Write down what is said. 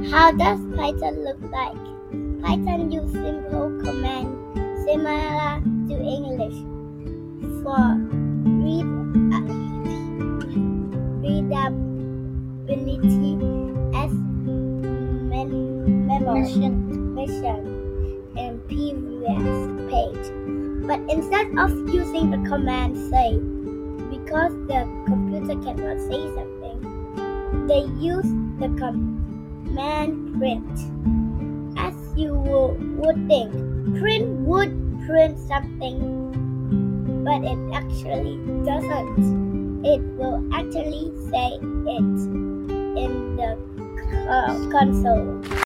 How does Python look like? Python uses simple commands similar to English for readability as mentioned in previous page. But instead of using the command say, because the computer cannot say something, they use the command print. As you would think, print would print something, but it actually doesn't. It will actually say it in the console.